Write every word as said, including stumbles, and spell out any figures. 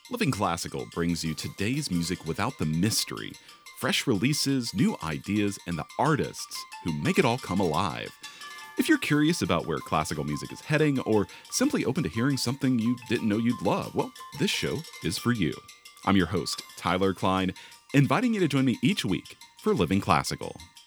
Living Classical brings you today's music without the mystery, fresh releases, new ideas, and the artists who make it all come alive. If you're curious about where classical music is heading, or simply open to hearing something you didn't know you'd love, well, this show is for you. I'm your host, Tyler Klein, inviting you to join me each week for Living Classical.